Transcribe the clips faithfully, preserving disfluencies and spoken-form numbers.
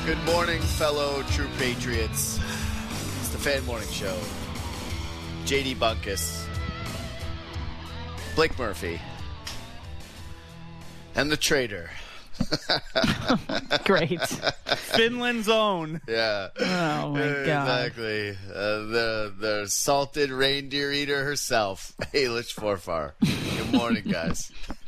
Good morning, fellow true patriots. It's the Fan Morning Show. J D Bunkus, Blake Murphy, and the traitor. Great. Finland's own. Yeah. Oh, my God. Exactly. Uh, the the salted reindeer eater herself, Ailish Forfar. Good morning, guys.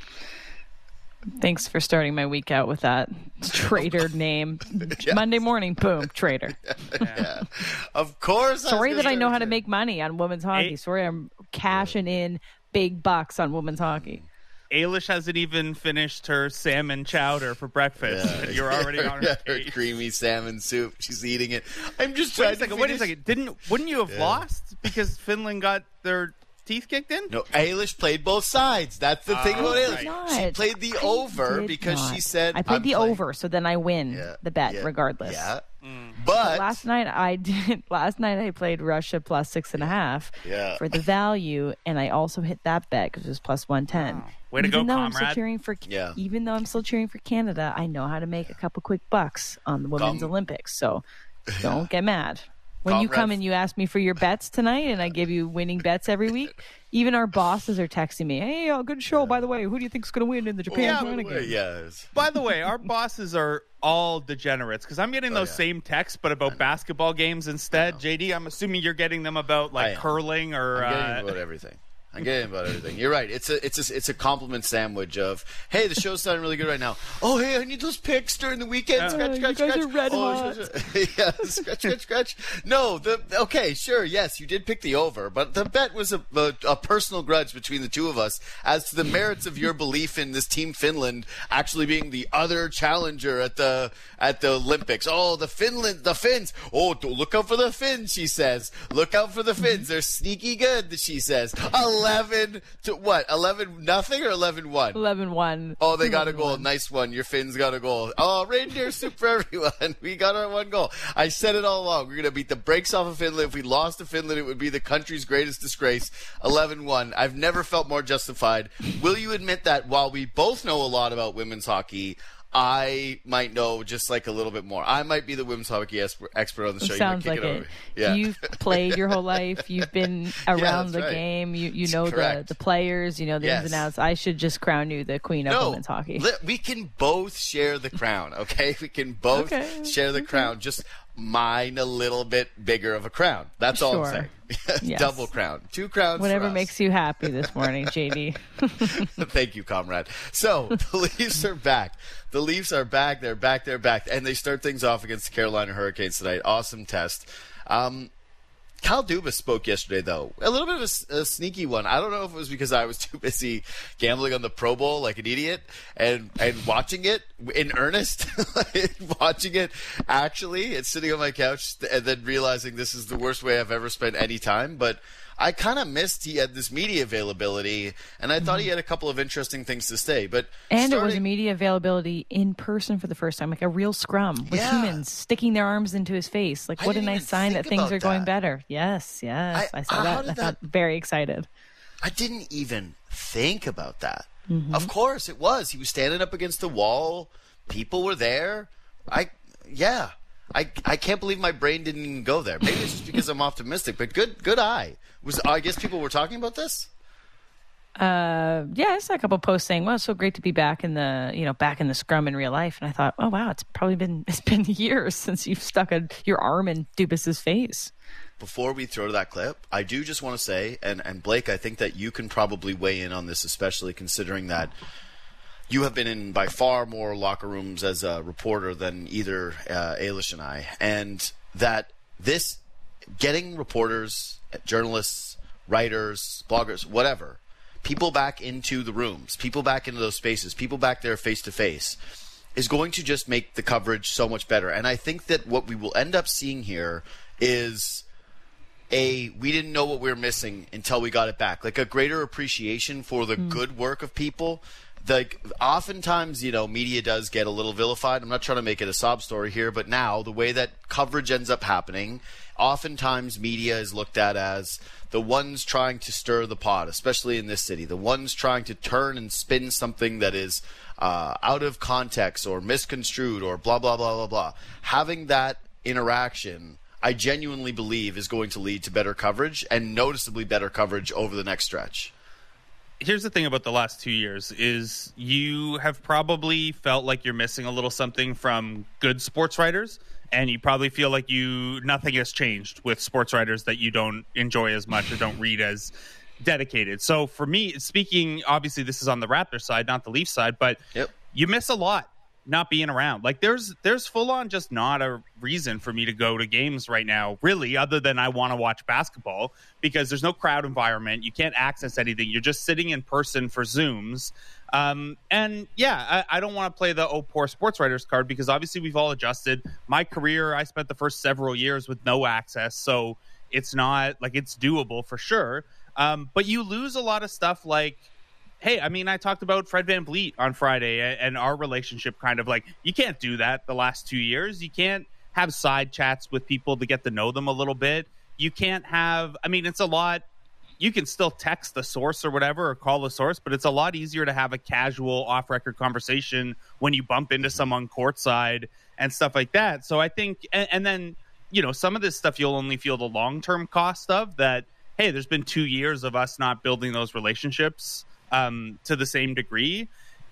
Thanks for starting my week out with that traitor name. Yeah. Monday morning, boom, traitor. Yeah. Of course. I Sorry was that I gonna know say- how to make money on women's hockey. Hey. Sorry I'm cashing in big bucks on women's hockey. Ailish hasn't even finished her salmon chowder for breakfast. Yeah. And you're already on Yeah, her her case. creamy salmon soup. She's eating it. I'm just Wait trying a second, to wait a finish- second. Didn't wouldn't you have Yeah. lost because Finland got their teeth kicked in? No, Ailish played both sides. That's the thing Oh, about right. Ailish. Not. She played the I over did because not. she said I played I'm the playing- over, so then I win Yeah, the bet yeah, regardless. Yeah. Mm. But Last night I did. Last night I played Russia plus six and a half Yeah. for the value, and I also hit that bet because it was plus one ten. Wow. Way to even go, though I'm still comrade. cheering for, Yeah. even though I'm still cheering for Canada, I know how to make a couple quick bucks on the women's Com- Olympics. So don't get mad when you Comrade- come and you ask me for your bets tonight, and I give you winning bets every week. Even our bosses are texting me, "Hey, uh, good show, by the way. Who do you think's going to win in the Japan Yeah, China yeah, game?" yes. By the way, our bosses are all degenerates because I'm getting Oh, those yeah. same texts, but about basketball games instead. J D, I'm assuming you're getting them about I like am. curling or. I'm getting uh, about everything. I'm getting about everything. You're right. It's a it's a it's a compliment sandwich of, hey, the show's sounding really good right now. Oh, hey, I need those picks during the weekend. Yeah. Scratch, Uh, scratch, you guys scratch. are red oh, hot. yeah, scratch, scratch, scratch. No, the okay, sure, yes, you did pick the over, but the bet was a, a a personal grudge between the two of us as to the merits of your belief in this team Finland actually being the other challenger at the at the Olympics. Oh, the Finland, the Finns. Oh, don't look out for the Finns, she says. Look out for the Finns. They're sneaky good, she says. Eleven to what? Eleven nothing or eleven one? eleven one. Oh, they got a goal. Nice one. Your Finns got a goal. Oh, reindeer soup for everyone. We got our one goal. I said it all along. We're going to beat the brakes off of Finland. If we lost to Finland, it would be the country's greatest disgrace. eleven one. I've never felt more justified. Will you admit that while we both know a lot about women's hockey, I might know just like a little bit more. I might be the women's hockey expert expert on the show. It You might sounds kick like it over it. me. Yeah. You've played your whole life. You've been around that's the right. game. You you That's know the, correct. the players. You know the ins and Yes. outs. I should just crown you the queen of No, women's hockey. li- we can both share the crown, okay? We can both Okay, share the crown. Just mine a little bit bigger of a crown. That's all I'm Sure. saying. Yes. Double crown. Two crowns. Whatever for us. makes you happy this morning, J D. Thank you, comrade. So the Leafs are back. The Leafs are back. They're back. They're back. And they start things off against the Carolina Hurricanes tonight. Awesome test. Um, Kyle Dubas spoke yesterday, though. A little bit of a s- a, sneaky one. I don't know if it was because I was too busy gambling on the Pro Bowl like an idiot and, and watching it in earnest, watching it actually and sitting on my couch and then realizing this is the worst way I've ever spent any time. But I kind of missed he had this media availability, and I thought he had a couple of interesting things to say. But And it was a starting- media availability in person for the first time, like a real scrum with Yeah. humans sticking their arms into his face. Like, I what a didn't nice even sign think that things about are going that. better. Yes, yes. I- I, saw how that. did I felt that- very excited. I didn't even think about that. Mm-hmm. Of course it was. He was standing up against the wall. People were there. I, yeah. I, I can't believe my brain didn't even go there. Maybe it's just because I'm optimistic, but good good eye. Was I guess people were talking about this? Uh, yeah, I saw a couple posts saying, "Well, it's so great to be back in the, you know, back in the scrum in real life." And I thought, "Oh wow, it's probably been it's been years since you've stuck a, your arm in Dubas's face." Before we throw to that clip, I do just want to say, and, and Blake, I think that you can probably weigh in on this, especially considering that you have been in by far more locker rooms as a reporter than either uh, Ailish and I, and that this getting reporters, journalists, writers, bloggers, whatever, people back into the rooms, people back into those spaces, people back there face to face, is going to just make the coverage so much better. And I think that what we will end up seeing here is a we didn't know what we were missing until we got it back, like a greater appreciation for the mm. good work of people like oftentimes, you know, media does get a little vilified. I'm not trying to make it a sob story here, but now the way that coverage ends up happening, oftentimes media is looked at as the ones trying to stir the pot, especially in this city, the ones trying to turn and spin something that is uh, out of context or misconstrued or blah, blah, blah, blah, blah. Having that interaction, I genuinely believe, is going to lead to better coverage and noticeably better coverage over the next stretch. Here's the thing about the last two years is you have probably felt like you're missing a little something from good sports writers, and you probably feel like you nothing has changed with sports writers that you don't enjoy as much or don't read as dedicated. So for me, speaking, obviously this is on the Raptors side, not the Leafs side, but yep. You miss a lot not being around. Like there's there's full on just not a reason for me to go to games right now, really, other than I want to watch basketball, because there's no crowd environment. You can't access anything. You're just sitting in person for Zooms. Um, and yeah, I, I don't want to play the oh poor sports writers card, because obviously we've all adjusted. My career, I spent the first several years with no access, so it's not like it's doable for sure. Um, but you lose a lot of stuff like, hey, I mean, I talked about Fred VanVleet on Friday and our relationship, kind of like, you can't do that the last two years. You can't have side chats with people to get to know them a little bit. You can't have, I mean, it's a lot. You can still text the source or whatever, or call the source, but it's a lot easier to have a casual off-record conversation when you bump into someone courtside and stuff like that. So I think, and, and then, you know, some of this stuff you'll only feel the long-term cost of that. Hey, there's been two years of us not building those relationships um, to the same degree.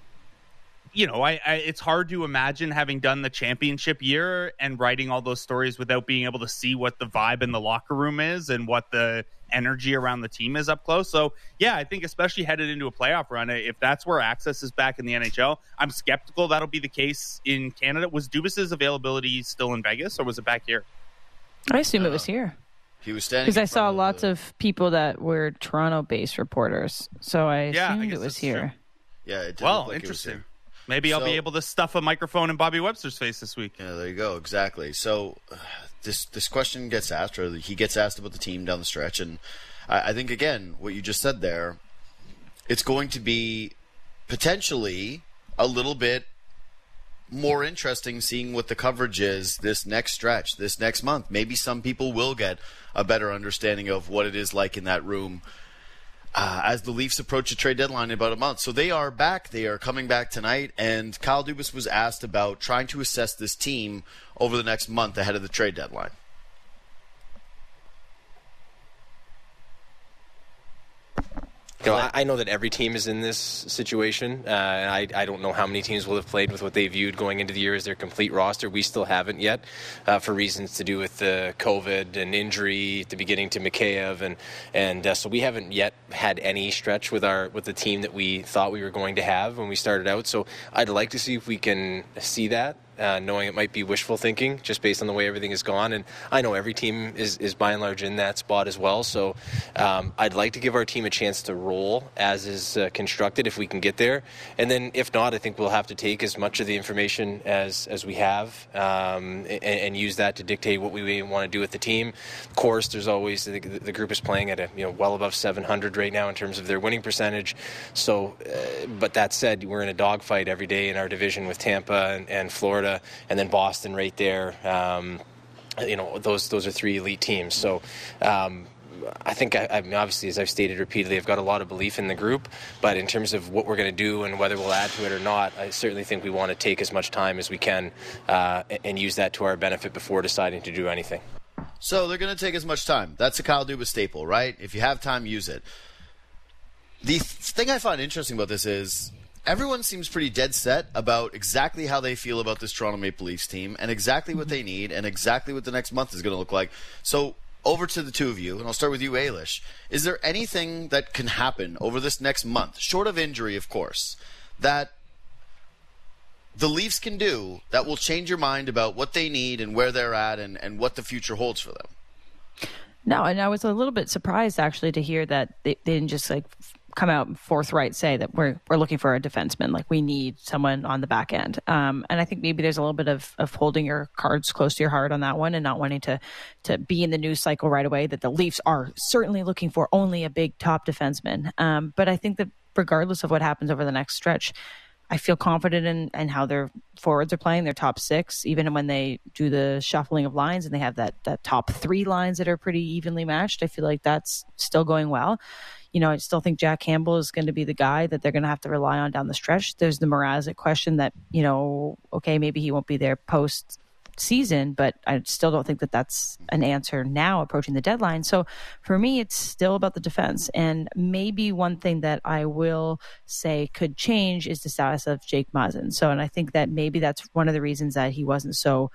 You know, I, I it's hard to imagine having done the championship year and writing all those stories without being able to see what the vibe in the locker room is and what the energy around the team is up close. So, yeah, I think especially headed into a playoff run, if that's where access is back in the N H L, I'm skeptical that'll be the case in Canada. Was Dubas's availability still in Vegas, or was it back here? I assume uh, it was here. He was standing because I saw of lots the... of people that were Toronto-based reporters, so I yeah, assumed I it was true. here. Yeah, it did well, look like interesting. It was here. Maybe so, I'll be able to stuff a microphone in Bobby Webster's face this week. Yeah, there you go. Exactly. So uh, this this question gets asked, or he gets asked about the team down the stretch, and I, I think, again, what you just said there, it's going to be potentially a little bit more interesting seeing what the coverage is this next stretch, this next month. Maybe some people will get a better understanding of what it is like in that room uh, as the Leafs approach the trade deadline in about a month. So they are back. They are coming back tonight, and Kyle Dubas was asked about trying to assess this team over the next month ahead of the trade deadline. You know, I, I know that every team is in this situation, uh, and I, I don't know how many teams will have played with what they viewed going into the year as their complete roster. We still haven't yet, uh, for reasons to do with the COVID and injury at the beginning to Mikheyev, and and uh, so we haven't yet had any stretch with our with the team that we thought we were going to have when we started out. So I'd like to see if we can see that. Uh, knowing it might be wishful thinking just based on the way everything has gone. And I know every team is, is by and large in that spot as well. So um, I'd like to give our team a chance to roll as is uh, constructed if we can get there. And then if not, I think we'll have to take as much of the information as, as we have um, and, and use that to dictate what we want to do with the team. Of course, there's always the, the group is playing at a you know well above seven hundred right now in terms of their winning percentage. So, uh, but that said, we're in a dogfight every day in our division with Tampa and, and Florida. And then Boston right there. Um, you know, those those are three elite teams. So um, I think, I, I mean, obviously, as I've stated repeatedly, I've got a lot of belief in the group. But in terms of what we're going to do and whether we'll add to it or not, I certainly think we want to take as much time as we can uh, and use that to our benefit before deciding to do anything. So they're going to take as much time. That's a Kyle Dubas staple, right? If you have time, use it. The th- thing I find interesting about this is everyone seems pretty dead set about exactly how they feel about this Toronto Maple Leafs team and exactly what they need and exactly what the next month is going to look like. So over to the two of you, and I'll start with you, Ailish. Is there anything that can happen over this next month, short of injury, of course, that the Leafs can do that will change your mind about what they need and where they're at and, and what the future holds for them? No, and I was a little bit surprised, actually, to hear that they, they didn't just, like, come out and forthright say that we're we're looking for a defenseman. Like, we need someone on the back end. Um, and I think maybe there's a little bit of, of holding your cards close to your heart on that one and not wanting to to be in the news cycle right away that the Leafs are certainly looking for only a big top defenseman. Um, but I think that regardless of what happens over the next stretch, I feel confident in, in how their forwards are playing, their top six, even when they do the shuffling of lines and they have that that top three lines that are pretty evenly matched. I feel like that's still going well. You know, I still think Jack Campbell is going to be the guy that they're going to have to rely on down the stretch. There's the Mrazek question that, you know, okay, maybe he won't be there post season, but I still don't think that that's an answer now approaching the deadline. So for me, it's still about the defense. And maybe one thing that I will say could change is the status of Jake Muzzin. So, and I think that maybe that's one of the reasons that he wasn't so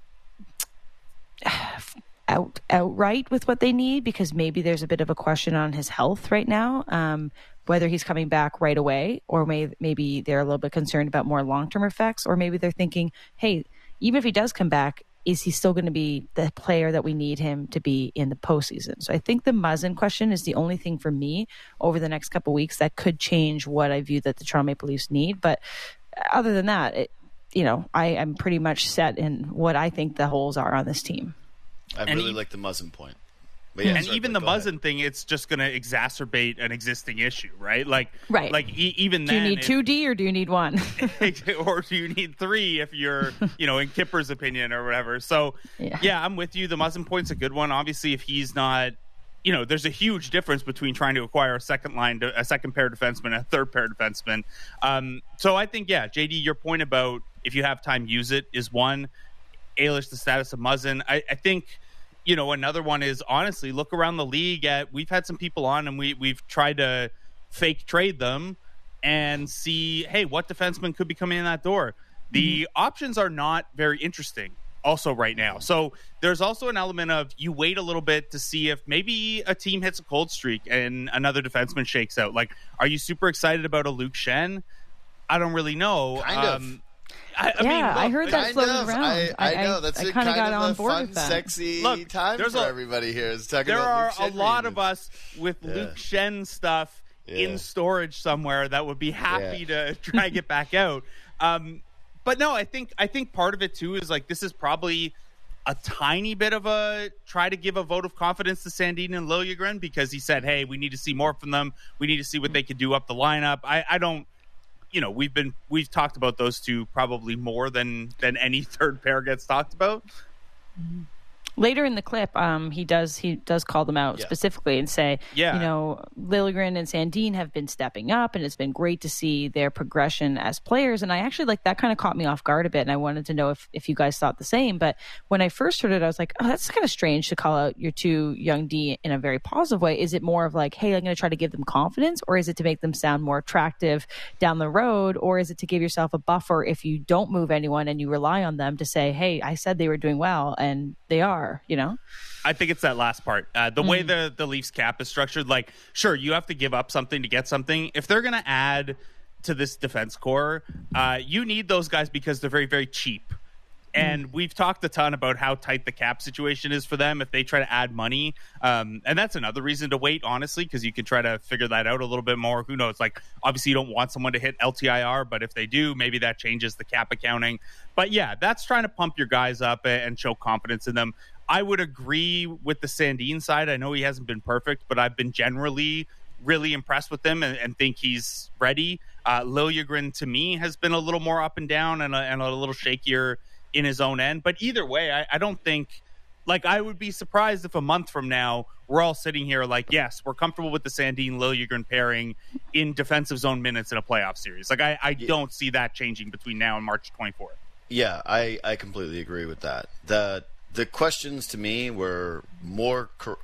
out outright with what they need, because maybe there's a bit of a question on his health right now, um, whether he's coming back right away, or may, maybe they're a little bit concerned about more long-term effects, or maybe they're thinking, hey, even if he does come back, is he still going to be the player that we need him to be in the postseason? So I think the Muzzin question is the only thing for me over the next couple of weeks that could change what I view that the Toronto Maple Leafs need. But other than that, it, you know, I am pretty much set in what I think the holes are on this team. I And really he- like the Muzzin point. But yeah, and sorry, even Blake, the go ahead. Muzzin thing, it's just going to exacerbate an existing issue, right? Like, Right. Like e- even Do you then, need it- two D or do you need one? or do you need three if you're, you know, in Kipper's opinion or whatever. So, Yeah. yeah, I'm with you. The Muzzin point's a good one. Obviously, if he's not, you know, there's a huge difference between trying to acquire a second line, a second pair defenseman, and a third pair defenseman. Um, so I think, yeah, J D, your point about if you have time, use it is one. Ailish, the status of Muzzin. I, I think, you know, another one is honestly look around the league at, we've had some people on and we, we've tried to fake trade them and see, hey, what defenseman could be coming in that door? The mm-hmm. options are not very interesting also right now. So there's also an element of you wait a little bit to see if maybe a team hits a cold streak and another defenseman shakes out. Like, are you super excited about a Luke Schenn? I don't really know. Kind of. Um, I, I yeah, mean, look, I heard that Kind floated of. around. I, I know. I, That's I a kind of got of on a board fun, with that. sexy Look, time there's for a- everybody here. Is talking there about are Luke a Schenn lot reunions. of us with Yeah. Luke Schenn stuff Yeah. in storage somewhere that would be happy Yeah. to try and get back out. Um, but no, I think I think part of it too is like this is probably a tiny bit of a try to give a vote of confidence to Sandin and Liljegren, because he said, hey, we need to see more from them. We need to see what they could do up the lineup. I, I don't, you know, we've been, we've talked about those two probably more than, than any third pair gets talked about. Later in the clip, um, he does he does call them out Yeah. specifically and say, Yeah. you know, Liljegren and Sandin have been stepping up, and it's been great to see their progression as players. And I actually, like, that kind of caught me off guard a bit, and I wanted to know if, if you guys thought the same. But when I first heard it, I was like, oh, that's kind of strange to call out your two young D in a very positive way. Is it more of like, hey, I'm going to try to give them confidence, or is it to make them sound more attractive down the road, or is it to give yourself a buffer if you don't move anyone and you rely on them to say, hey, I said they were doing well, and they are, you know? I think it's that last part. Uh, the mm. way the, the Leafs cap is structured, like, sure, you have to give up something to get something. If they're going to add to this defense core, uh, you need those guys because they're very, very cheap. And mm. we've talked a ton about how tight the cap situation is for them if they try to add money. Um, and that's another reason to wait, honestly, because you can try to figure that out a little bit more. Who knows? Like, obviously, you don't want someone to hit L T I R, but if they do, maybe that changes the cap accounting. But yeah, that's trying to pump your guys up and show confidence in them. I would agree with the Sandin side. I know he hasn't been perfect, but I've been generally really impressed with him and, and think he's ready. Uh, Liljegren, to me, has been a little more up and down and a, and a little shakier in his own end. But either way, I, I don't think, like, I would be surprised if a month from now we're all sitting here like, yes, we're comfortable with the Sandin Liljegren pairing in defensive zone minutes in a playoff series. Like, I, I Yeah. don't see that changing between now and March twenty-fourth. Yeah, I, I completely agree with that. The the questions to me were more cor-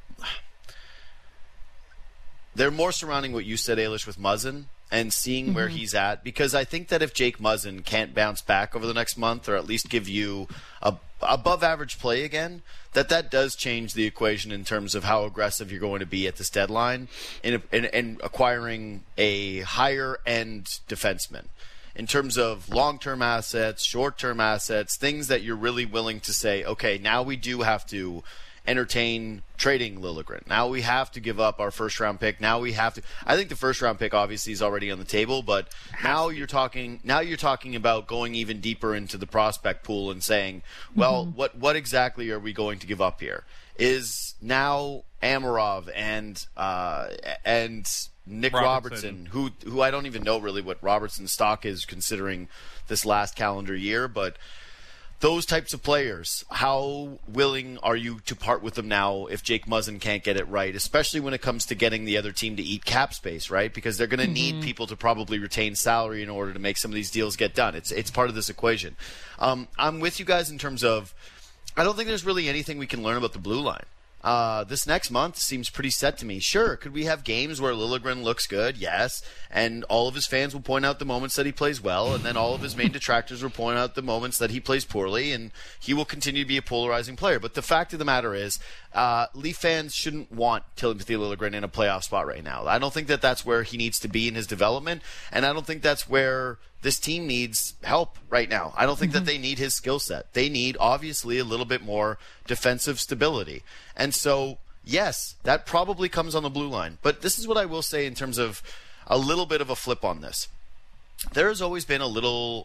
they're more surrounding what you said, Ailish, with Muzzin and seeing mm-hmm. where he's at, because I think that if Jake Muzzin can't bounce back over the next month, or at least give you a above average play again, that that does change the equation in terms of how aggressive you're going to be at this deadline in, in, in acquiring a higher end defenseman. In terms of long-term assets, short-term assets, things that you're really willing to say, okay, now we do have to entertain trading Liljegren. Now we have to give up our first-round pick. Now we have to. I think the first-round pick obviously is already on the table, but now you're talking. Now you're talking about going even deeper into the prospect pool and saying, well, mm-hmm. what what exactly are we going to give up here? Is now Amarov and uh, and Nick Robertson. Robertson, who who I don't even know really what Robertson's stock is considering this last calendar year, but those types of players, how willing are you to part with them now if Jake Muzzin can't get it right, especially when it comes to getting the other team to eat cap space, right? Because they're going to mm-hmm. need people to probably retain salary in order to make some of these deals get done. It's it's part of this equation. Um, I'm with you guys in terms of I don't think there's really anything we can learn about the blue line. Uh, this next month seems pretty set to me. Sure, could we have games where Liljegren looks good? Yes. And all of his fans will point out the moments that he plays well, and then all of his main detractors will point out the moments that he plays poorly, and he will continue to be a polarizing player. But the fact of the matter is, uh, Leaf fans shouldn't want Timothy Liljegren in a playoff spot right now. I don't think that that's where he needs to be in his development, and I don't think that's where this team needs help right now. I don't think mm-hmm. that they need his skill set. They need, obviously, a little bit more defensive stability. And so, yes, that probably comes on the blue line. But this is what I will say in terms of a little bit of a flip on this. There has always been a little,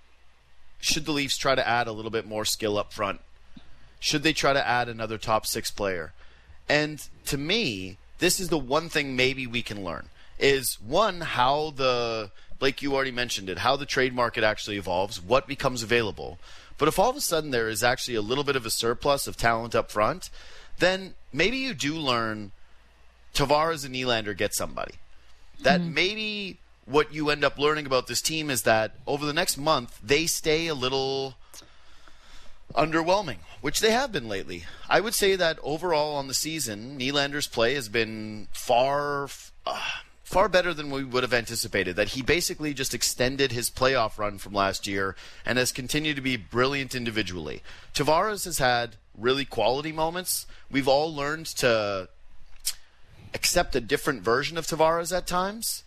should the Leafs try to add a little bit more skill up front? Should they try to add another top six player? And to me, this is the one thing maybe we can learn, is one, how the... Blake, you already mentioned it, how the trade market actually evolves, what becomes available. But if all of a sudden there is actually a little bit of a surplus of talent up front, then maybe you do learn Tavares and Nylander get somebody. That mm-hmm. maybe what you end up learning about this team is that over the next month, they stay a little underwhelming, which they have been lately. I would say that overall on the season, Nylander's play has been far... Uh, far better than we would have anticipated, that he basically just extended his playoff run from last year and has continued to be brilliant individually. Tavares has had really quality moments. We've all learned to accept a different version of Tavares at times,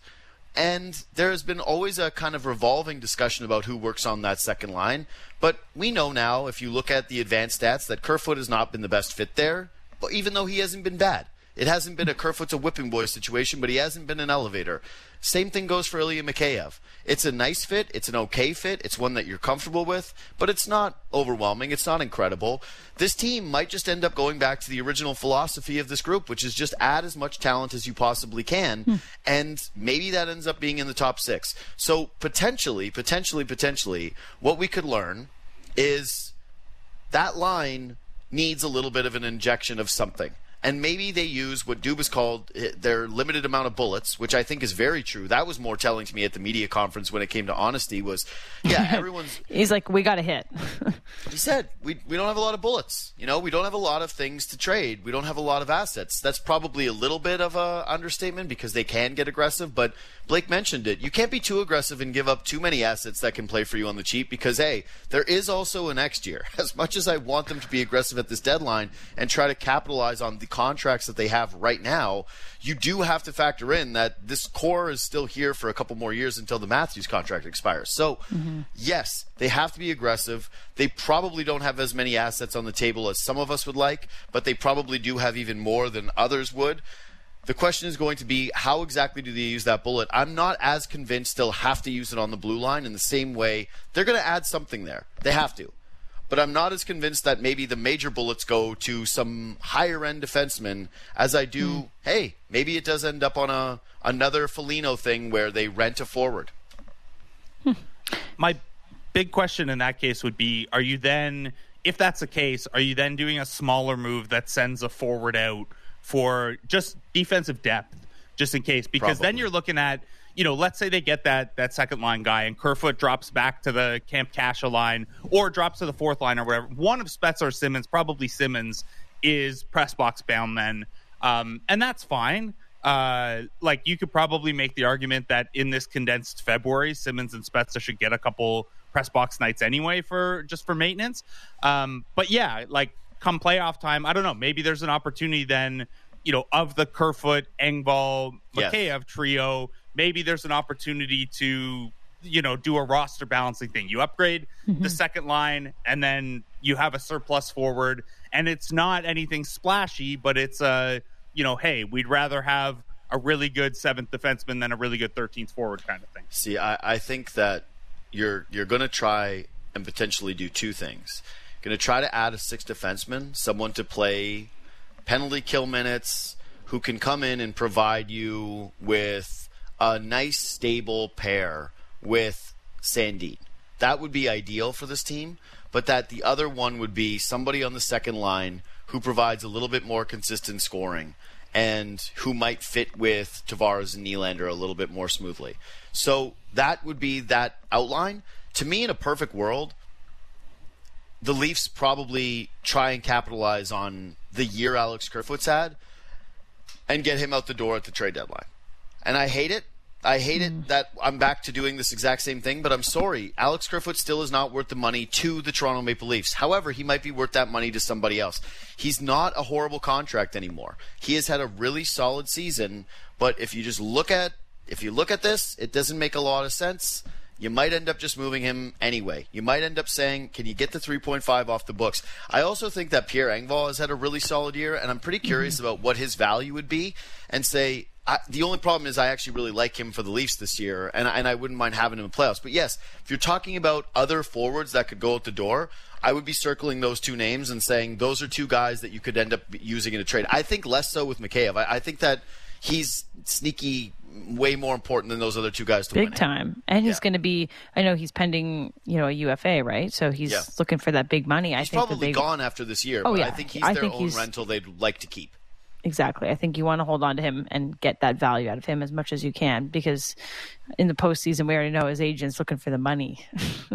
and there has been always a kind of revolving discussion about who works on that second line. But we know now, if you look at the advanced stats, that Kerfoot has not been the best fit there, but even though he hasn't been bad. It hasn't been a Kerfoot's a whipping boy situation, but he hasn't been an elevator. Same thing goes for Ilya Mikheyev. It's a nice fit. It's an okay fit. It's one that you're comfortable with, but it's not overwhelming. It's not incredible. This team might just end up going back to the original philosophy of this group, which is just add as much talent as you possibly can, hmm. and maybe that ends up being in the top six. So potentially, potentially, potentially, what we could learn is that line needs a little bit of an injection of something. And maybe they use what Dubas called their limited amount of bullets, which I think is very true. That was more telling to me at the media conference when it came to honesty was, yeah, everyone's... He's like, we got to hit. He said, we we don't have a lot of bullets. You know, we don't have a lot of things to trade. We don't have a lot of assets. That's probably a little bit of a understatement because they can get aggressive, but Blake mentioned it. You can't be too aggressive and give up too many assets that can play for you on the cheap because, hey, there is also a next year. As much as I want them to be aggressive at this deadline and try to capitalize on the contracts that they have right now, you do have to factor in that this core is still here for a couple more years until the Matthews contract expires. So, mm-hmm. yes, they have to be aggressive. They probably don't have as many assets on the table as some of us would like, but they probably do have even more than others would. The question is going to be, how exactly do they use that bullet? I'm not as convinced they'll have to use it on the blue line in the same way. They're going to add something there. They have to. But I'm not as convinced that maybe the major bullets go to some higher-end defenseman as I do, mm. hey, maybe it does end up on a another Foligno thing where they rent a forward. Hmm. My big question in that case would be, are you then, if that's the case, are you then doing a smaller move that sends a forward out for just defensive depth, just in case? Because Probably. Then you're looking at, you know, let's say they get that that second line guy and Kerfoot drops back to the Camp Casha line or drops to the fourth line or whatever. One of Spezza or Simmons, probably Simmons, is press box bound then. Um, and that's fine. Uh, like, you could probably make the argument that in this condensed February, Simmons and Spezza should get a couple press box nights anyway for just for maintenance. Um, but yeah, like, come playoff time, I don't know, maybe there's an opportunity then, you know, of the Kerfoot, Engvall, Mikheyev yes. trio, maybe there's an opportunity to, you know, do a roster balancing thing. You upgrade mm-hmm. the second line, and then you have a surplus forward, and it's not anything splashy, but it's a, you know, hey, we'd rather have a really good seventh defenseman than a really good thirteenth forward kind of thing. See, I, I think that you're you're going to try and potentially do two things. Going to try to add a sixth defenseman, someone to play penalty kill minutes, who can come in and provide you with a nice, stable pair with Sandin. That would be ideal for this team, but that the other one would be somebody on the second line who provides a little bit more consistent scoring and who might fit with Tavares and Nylander a little bit more smoothly. So that would be that outline. To me, in a perfect world, the Leafs probably try and capitalize on the year Alex Kerfoot's had and get him out the door at the trade deadline. And I hate it. I hate it that I'm back to doing this exact same thing, but I'm sorry. Alex Kerfoot still is not worth the money to the Toronto Maple Leafs. However, he might be worth that money to somebody else. He's not a horrible contract anymore. He has had a really solid season, but if you just look at if you look at this, it doesn't make a lot of sense. You might end up just moving him anyway. You might end up saying, can you get the three point five off the books? I also think that Pierre Engvall has had a really solid year, and I'm pretty curious mm-hmm. about what his value would be, and say, I, the only problem is I actually really like him for the Leafs this year, and, and I wouldn't mind having him in playoffs. But yes, if you're talking about other forwards that could go out the door, I would be circling those two names and saying those are two guys that you could end up using in a trade. I think less so with Mikheyev. I, I think that he's sneaky, way more important than those other two guys to Big win. time. And he's yeah. going to be, I know he's pending, you know, a U F A, right? So he's yeah. looking for that big money. I he's think probably big... gone after this year, oh, but yeah. I think he's I their think own he's... rental they'd like to keep. Exactly. I think you want to hold on to him and get that value out of him as much as you can, because in the postseason, we already know his agent's looking for the money.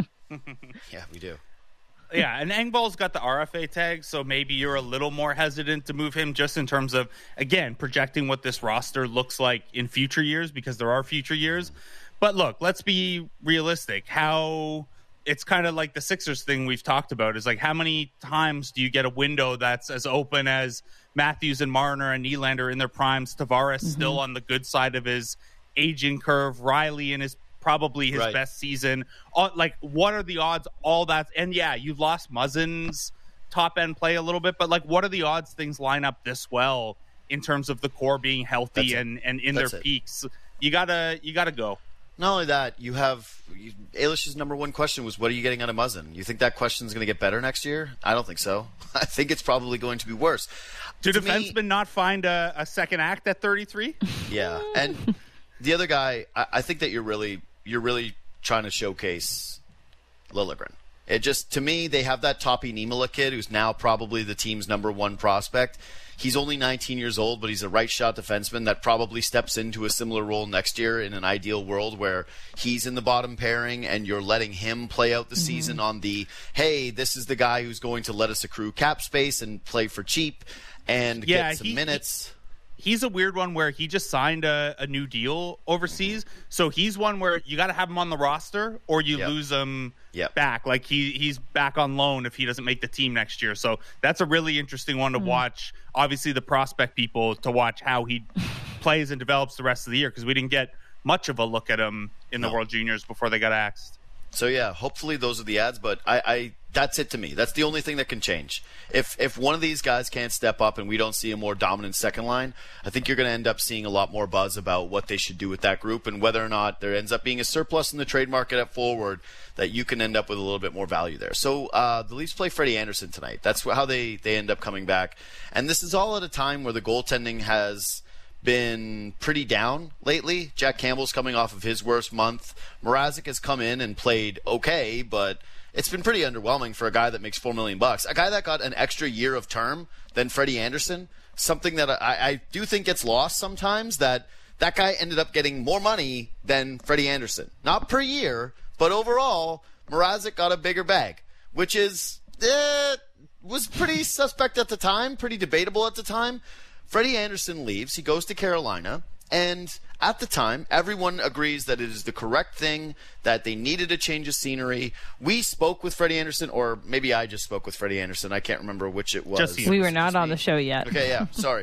Yeah, we do. Yeah, and Engvall's got the R F A tag, so maybe you're a little more hesitant to move him just in terms of, again, projecting what this roster looks like in future years, because there are future years. But look, let's be realistic. How it's kind of like the Sixers thing we've talked about is like, how many times do you get a window that's as open as Matthews and Marner and Nylander in their primes, Tavares mm-hmm. still on the good side of his aging curve, Riley in his probably his right. best season. All, like, what are the odds? All that, and yeah, you've lost Muzzin's top end play a little bit, but like, what are the odds things line up this well in terms of the core being healthy and, and in That's their it. peaks? You gotta you gotta go. Not only that, you have you, Ailish's number one question was, what are you getting out of Muzzin? You think that question is going to get better next year? I don't think so. I think it's probably going to be worse. Do to defensemen me, not find a, a second act at thirty-three? Yeah, and the other guy, I, I think that you're really you're really trying to showcase Liljegren. It just, to me, they have that Topi Niemela kid who's now probably the team's number one prospect. He's only nineteen years old, but he's a right-shot defenseman that probably steps into a similar role next year in an ideal world where he's in the bottom pairing and you're letting him play out the mm-hmm. season on the, hey, this is the guy who's going to let us accrue cap space and play for cheap and yeah, get some he, minutes. He, he's a weird one where he just signed a, a new deal overseas. So he's one where you got to have him on the roster or you yep. lose him yep. back. Like he he's back on loan if he doesn't make the team next year. So that's a really interesting one to mm. watch. Obviously, the prospect people to watch how he plays and develops the rest of the year, because we didn't get much of a look at him in the no. World Juniors before they got axed. So yeah, hopefully those are the ads, but I, I that's it to me. That's the only thing that can change. If if one of these guys can't step up and we don't see a more dominant second line, I think you're going to end up seeing a lot more buzz about what they should do with that group and whether or not there ends up being a surplus in the trade market at forward that you can end up with a little bit more value there. So uh, the Leafs play Freddie Anderson tonight. That's how they, they end up coming back. And this is all at a time where the goaltending has been pretty down lately. Jack Campbell's coming off of his worst month. Mrazek has come in and played okay, but it's been pretty underwhelming for a guy that makes four million bucks. A guy that got an extra year of term than Freddie Anderson. Something that I, I do think gets lost sometimes, that that guy ended up getting more money than Freddie Anderson. Not per year, but overall, Mrazek got a bigger bag, which is eh, was pretty suspect at the time, pretty debatable at the time. Freddie Anderson leaves. He goes to Carolina. And at the time, everyone agrees that it is the correct thing, that they needed a change of scenery. We spoke with Freddie Anderson, or maybe I just spoke with Freddie Anderson. I can't remember which it was. Just you. We were not on the show yet. Okay, yeah, sorry.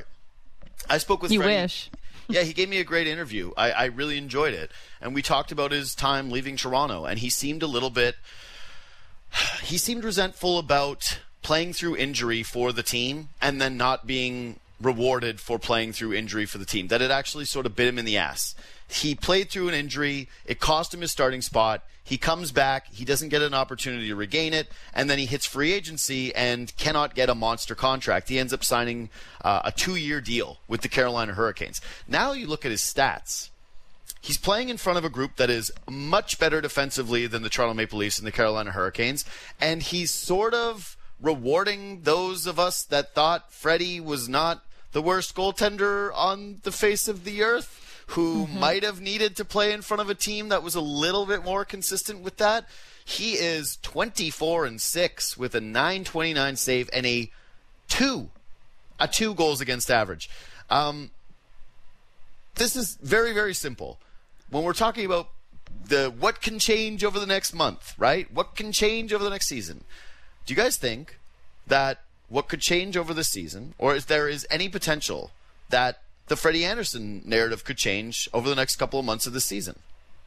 I spoke with you Freddie. You wish. Yeah, he gave me a great interview. I, I really enjoyed it. And we talked about his time leaving Toronto, and he seemed a little bit... He seemed resentful about playing through injury for the team and then not being rewarded for playing through injury for the team, that it actually sort of bit him in the ass. He played through an injury. It cost him his starting spot. He comes back. He doesn't get an opportunity to regain it. And then he hits free agency and cannot get a monster contract. He ends up signing uh, a two-year deal with the Carolina Hurricanes. Now you look at his stats. He's playing in front of a group that is much better defensively than the Toronto Maple Leafs and the Carolina Hurricanes. And he's sort of rewarding those of us that thought Freddie was not the worst goaltender on the face of the earth, who mm-hmm. might have needed to play in front of a team that was a little bit more consistent with that. He is twenty-four and six with a nine twenty-nine save and a two, a two goals against average. Um, this is very, very simple. When we're talking about the what can change over the next month, right? What can change over the next season? Do you guys think that what could change over the season, or is there is any potential that the Freddie Andersen narrative could change over the next couple of months of the season?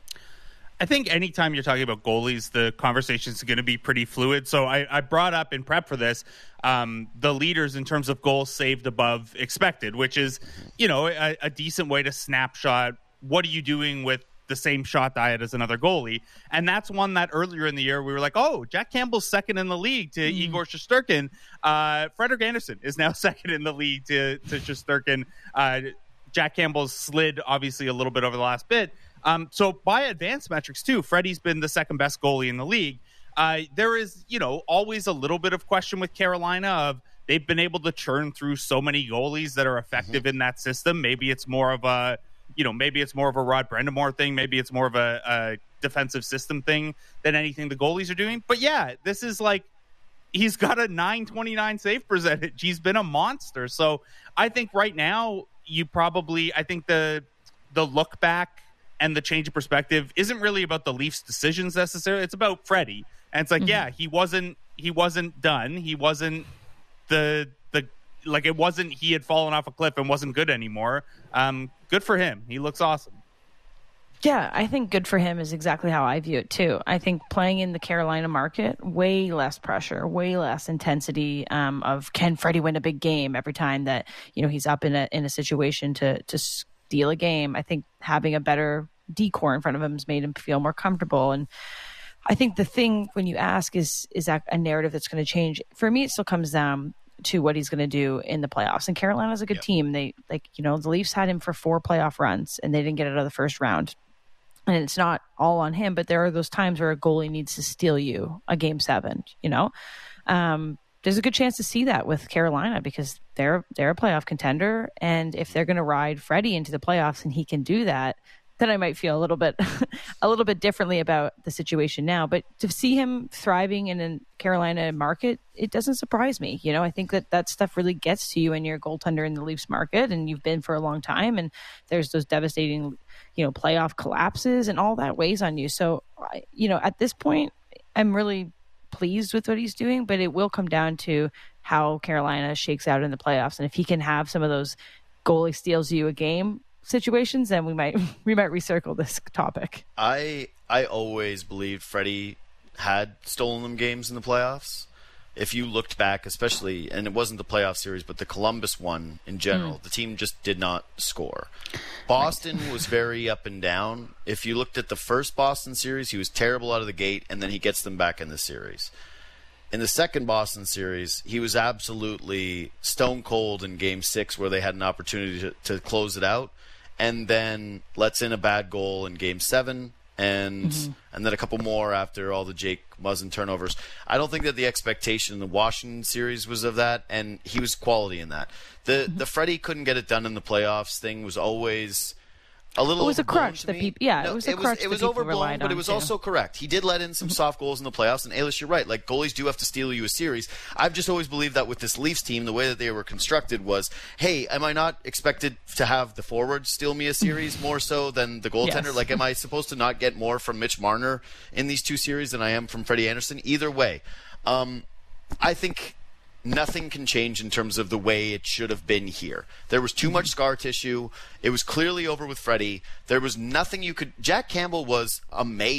I think anytime you're talking about goalies, the conversation is going to be pretty fluid. So I, I brought up in prep for this um, the leaders in terms of goals saved above expected, which is, you know, a, a decent way to snapshot what are you doing with the same shot diet as another goalie. And that's one that earlier in the year we were like, oh, Jack Campbell's second in the league to mm. Igor Shesterkin. Uh, Frederik Andersen is now second in the league to, to Shesterkin. Uh, Jack Campbell's slid obviously a little bit over the last bit. Um, so by advanced metrics too, Freddie's been the second best goalie in the league. Uh, there is, you know, always a little bit of question with Carolina of they've been able to churn through so many goalies that are effective mm-hmm. in that system. Maybe it's more of a, you know, maybe it's more of a Rod Brind'Amour thing. Maybe it's more of a, a defensive system thing than anything the goalies are doing. But yeah, this is like, he's got a nine twenty-nine save percentage. He's been a monster. So I think right now you probably, I think the, the look back and the change of perspective isn't really about the Leafs decisions necessarily. It's about Freddie. And it's like, mm-hmm. yeah, he wasn't, he wasn't done. He wasn't the, the, like it wasn't, he had fallen off a cliff and wasn't good anymore. Um, good for him. He looks awesome. Yeah, I think good for him is exactly how I view it too. I think playing in the Carolina market, way less pressure, way less intensity um, of can Freddie win a big game every time that, you know, he's up in a in a situation to to steal a game. I think having a better decor in front of him has made him feel more comfortable. And I think the thing when you ask is is that a narrative that's going to change? For me, it still comes down to what he's going to do in the playoffs. And Carolina's a good yep. team. They like, you know, the Leafs had him for four playoff runs and they didn't get out of the first round. And it's not all on him, but there are those times where a goalie needs to steal you a game seven, you know? Um, there's a good chance to see that with Carolina because they're they're a playoff contender. And if they're going to ride Freddie into the playoffs and he can do that, then I might feel a little bit a little bit differently about the situation now. But to see him thriving in a Carolina market, it doesn't surprise me. You know, I think that that stuff really gets to you when you're a goaltender in the Leafs market and you've been for a long time. And there's those devastating, you know, playoff collapses and all that weighs on you. So, you know, at this point, I'm really pleased with what he's doing, but it will come down to how Carolina shakes out in the playoffs. And if he can have some of those goalie steals you a game situations, then we might we might recircle this topic. I I always believed Freddie had stolen them games in the playoffs. If you looked back, especially, and it wasn't the playoff series, but the Columbus one in general, mm. the team just did not score. Boston right. was very up and down. If you looked at the first Boston series, he was terrible out of the gate, and then he gets them back in the series. In the second Boston series, he was absolutely stone cold in game six where they had an opportunity to, to close it out. And then lets in a bad goal in game seven, and mm-hmm. and then a couple more after all the Jake Muzzin turnovers. I don't think that the expectation in the Washington series was of that, and he was quality in that. The mm-hmm. the Freddie couldn't get it done in the playoffs thing was always a little It was a crutch that people, yeah, no, it was a it crutch was, it was that people overblown, relied but on it was too. also correct. He did let in some soft goals in the playoffs, and Ailish, you're right. Like, goalies do have to steal you a series. I've just always believed that with this Leafs team, the way that they were constructed was, hey, am I not expected to have the forward steal me a series more so than the goaltender? Yes. Like, am I supposed to not get more from Mitch Marner in these two series than I am from Freddie Andersen? Either way, um, I think nothing can change in terms of the way it should have been here. There was too much scar tissue. It was clearly over with Freddie. There was nothing you could... Jack Campbell was amazing,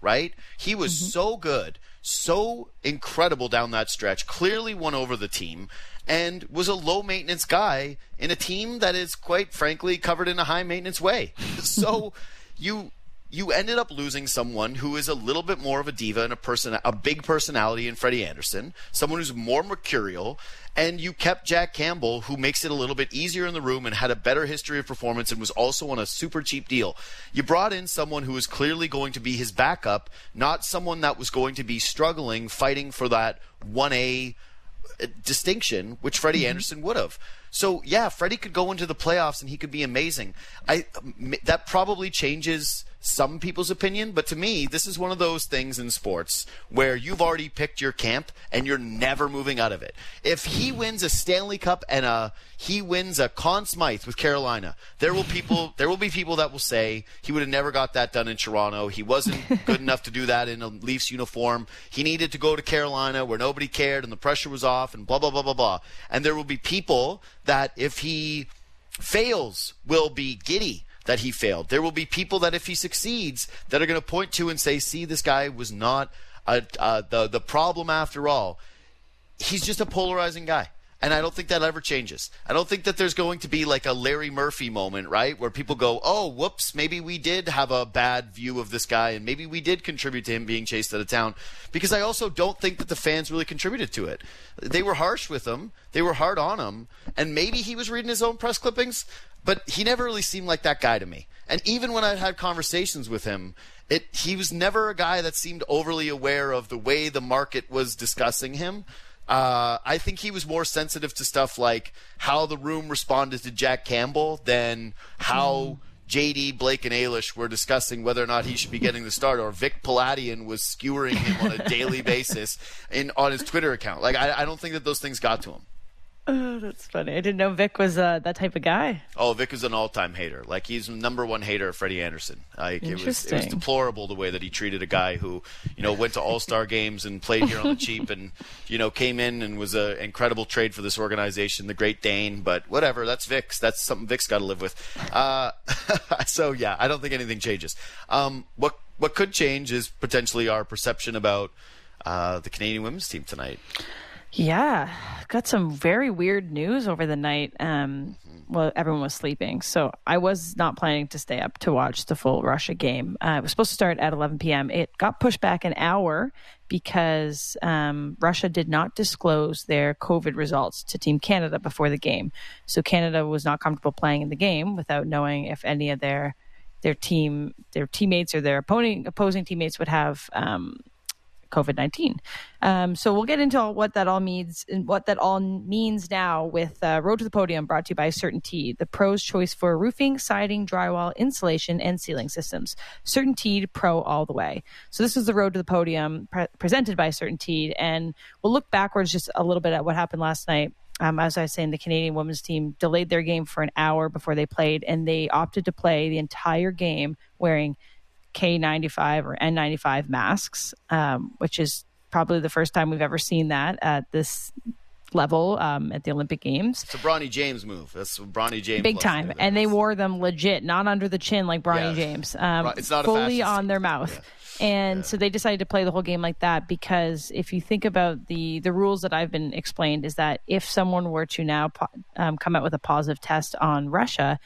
right? He was mm-hmm. so good, so incredible down that stretch, clearly won over the team, and was a low-maintenance guy in a team that is, quite frankly, covered in a high-maintenance way. So you you ended up losing someone who is a little bit more of a diva and a person, a big personality in Freddie Anderson, someone who's more mercurial, and you kept Jack Campbell, who makes it a little bit easier in the room and had a better history of performance and was also on a super cheap deal. You brought in someone who was clearly going to be his backup, not someone that was going to be struggling, fighting for that one A distinction, which Freddie mm-hmm. Anderson would have. So, yeah, Freddie could go into the playoffs and he could be amazing. I that probably changes some people's opinion, but to me, this is one of those things in sports where you've already picked your camp and you're never moving out of it. If he wins a Stanley Cup and a he wins a Conn Smythe with Carolina, there will people there will be people that will say he would have never got that done in Toronto. He wasn't good enough to do that in a Leafs uniform. He needed to go to Carolina where nobody cared and the pressure was off and blah blah blah blah blah. And there will be people that if he fails will be giddy that he failed. There will be people that if he succeeds that are going to point to and say, see, this guy was not a, uh, the, the problem after all. He's just a polarizing guy. And I don't think that ever changes. I don't think that there's going to be like a Larry Murphy moment, right, where people go, oh, whoops, maybe we did have a bad view of this guy and maybe we did contribute to him being chased out of town. Because I also don't think that the fans really contributed to it. They were harsh with him. They were hard on him. And maybe he was reading his own press clippings, but he never really seemed like that guy to me. And even when I had conversations with him, it he was never a guy that seemed overly aware of the way the market was discussing him. Uh, I think he was more sensitive to stuff like how the room responded to Jack Campbell than how mm. J D, Blake, and Ailish were discussing whether or not he should be getting the start, or Vic Paladian was skewering him on a daily basis in on his Twitter account. Like, I, I don't think that those things got to him. Oh, that's funny. I didn't know Vic was uh, that type of guy. Oh, Vic is an all-time hater. Like, he's the number one hater of Freddie Anderson. Like, it was it was deplorable the way that he treated a guy who, you know, went to All-Star games and played here on the cheap and, you know, came in and was an incredible trade for this organization, the Great Dane. But whatever, that's Vic's. That's something Vic's got to live with. Uh, so, yeah, I don't think anything changes. Um, what what could change is potentially our perception about uh, the Canadian women's team tonight. Yeah, got some very weird news over the night. Um, well, everyone was sleeping, so I was not planning to stay up to watch the full Russia game. Uh, it was supposed to start at eleven p.m. It got pushed back an hour because um, Russia did not disclose their COVID results to Team Canada before the game. So Canada was not comfortable playing in the game without knowing if any of their their team, their teammates or their opposing opposing teammates would have um, COVID nineteen. Um, so we'll get into all, what that all means and what that all means now with uh, Road to the Podium, brought to you by CertainTeed, the pro's choice for roofing, siding, drywall, insulation, and ceiling systems. CertainTeed Pro all the way. So this is the Road to the Podium pre- presented by CertainTeed, and we'll look backwards just a little bit at what happened last night. Um, as I was saying, the Canadian women's team delayed their game for an hour before they played, and they opted to play the entire game wearing K ninety-five or N ninety-five masks, um, which is probably the first time we've ever seen that at this level um, at the Olympic Games. It's a Bronny James move. That's what Bronny James big time, and they wore them legit, not under the chin like Bronny yeah. James. Um, it's not fully a on their mouth. Yeah. And yeah. so they decided to play the whole game like that because if you think about the the rules that I've been explained is that if someone were to now um, come out with a positive test on Russia,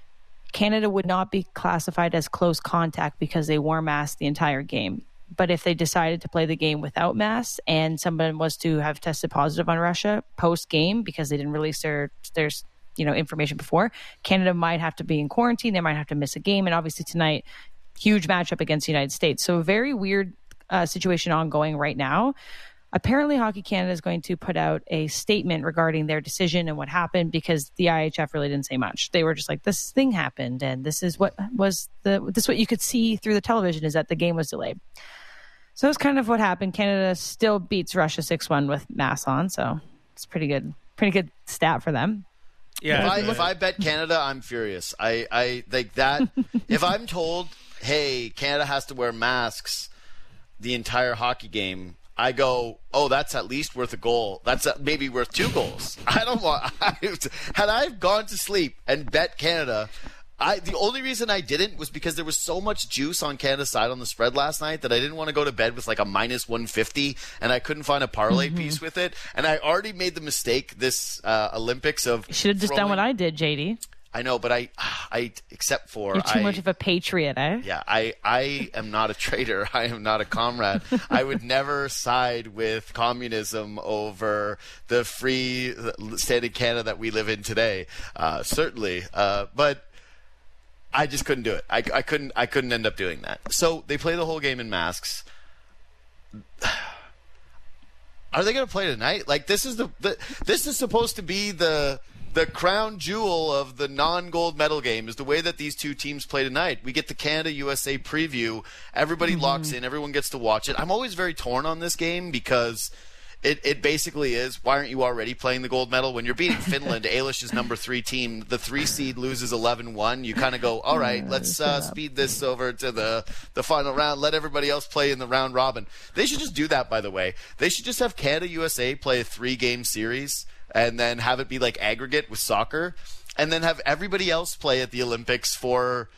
Canada would not be classified as close contact because they wore masks the entire game. But if they decided to play the game without masks and someone was to have tested positive on Russia post-game because they didn't release their their you know information before, Canada might have to be in quarantine. They might have to miss a game. And obviously tonight, huge matchup against the United States. So a very weird uh, situation ongoing right now. Apparently, Hockey Canada is going to put out a statement regarding their decision and what happened because the I H F really didn't say much. They were just like, this thing happened, and this is what was the this is what you could see through the television is that the game was delayed. So that's kind of what happened. Canada still beats Russia six one with masks on, so it's pretty good, pretty good stat for them. Yeah. If I, if I bet Canada, I'm furious. I, I like that. If I'm told, hey, Canada has to wear masks the entire hockey game, I go, oh, that's at least worth a goal. That's maybe worth two goals. I don't want. I, had I gone to sleep and bet Canada, I the only reason I didn't was because there was so much juice on Canada's side on the spread last night that I didn't want to go to bed with like a minus one fifty, and I couldn't find a parlay mm-hmm. piece with it. And I already made the mistake this uh, Olympics of you should have just throwing... done what I did, J D. I know, but I, I except for you're too I, much of a patriot, eh? Yeah, I, I am not a traitor. I am not a comrade. I would never side with communism over the free state of Canada that we live in today. Uh, certainly, uh, but I just couldn't do it. I, I couldn't. I couldn't end up doing that. So they play the whole game in masks. Are they going to play tonight? Like this is the, the this is supposed to be the. The crown jewel of the non-gold medal game is the way that these two teams play tonight. We get the Canada-U S A preview. Everybody mm-hmm. locks in. Everyone gets to watch it. I'm always very torn on this game because it, it basically is, why aren't you already playing the gold medal? When you're beating Finland, Ailish's number three team, the three seed loses eleven one. You kind of go, all right, let's uh, speed this over to the, the final round. Let everybody else play in the round robin. They should just do that, by the way. They should just have Canada-U S A play a three-game series and then have it be like aggregate with soccer, and then have everybody else play at the Olympics for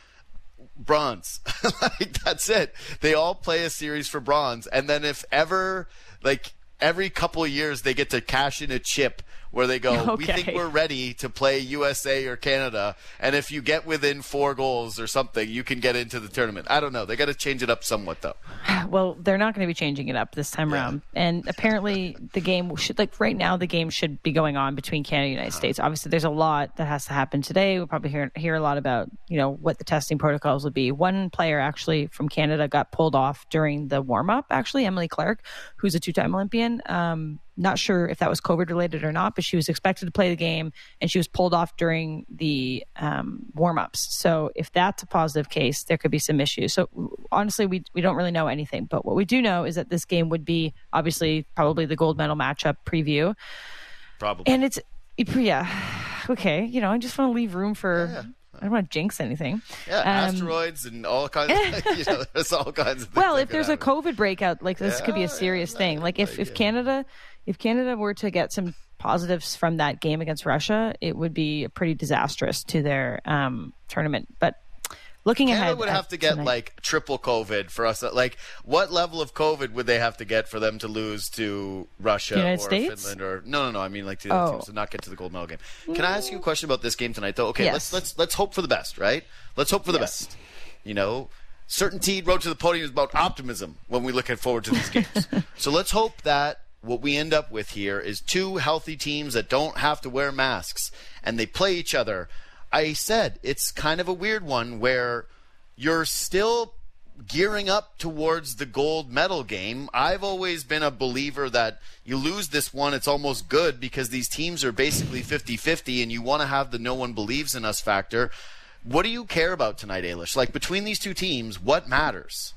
bronze. Like, that's it. They all play a series for bronze, and then if ever, like, every couple of years they get to cash in a chip where they go, okay, we think we're ready to play U S A or Canada, and if you get within four goals or something, you can get into the tournament. I don't know. They got to change it up somewhat, though. Well, they're not going to be changing it up this time yeah. around. And apparently the game should, like right now, the game should be going on between Canada and the United uh-huh. States. Obviously, there's a lot that has to happen today. We'll probably hear, hear a lot about, you know, what the testing protocols would be. One player actually from Canada got pulled off during the warm-up, actually, Emily Clark, who's a two-time Olympian. Um, Not sure if that was COVID related or not, but she was expected to play the game and she was pulled off during the um, warm-ups. So if that's a positive case, there could be some issues. So honestly, we we don't really know anything. But what we do know is that this game would be obviously probably the gold medal matchup preview. Probably. And it's, yeah, okay. You know, I just want to leave room for... Yeah. I don't want to jinx anything. Yeah, um, asteroids and all kinds of, you know, there's all kinds of things. Well, if there's a COVID breakout, like this yeah, could be a serious yeah, thing. Like if, if Canada, if Canada were to get some positives from that game against Russia, it would be pretty disastrous to their um, tournament. But looking Canada ahead, would have to get tonight. like triple COVID for us. Like, what level of COVID would they have to get for them to lose to Russia United or States? Finland? Or no, no, no. I mean, like the other oh. teams to not get to the gold medal game. Can I ask you a question about this game tonight, though? Okay, yes. let's let's let's hope for the best, right? Let's hope for the yes. best. You know, certainty road to the podium is about optimism when we look forward to these games. So let's hope that what we end up with here is two healthy teams that don't have to wear masks and they play each other. I said it's kind of a weird one where you're still gearing up towards the gold medal game. I've always been a believer that you lose this one, it's almost good because these teams are basically fifty-fifty and you want to have the no one believes in us factor. What do you care about tonight, Ailish? Like, between these two teams, what matters?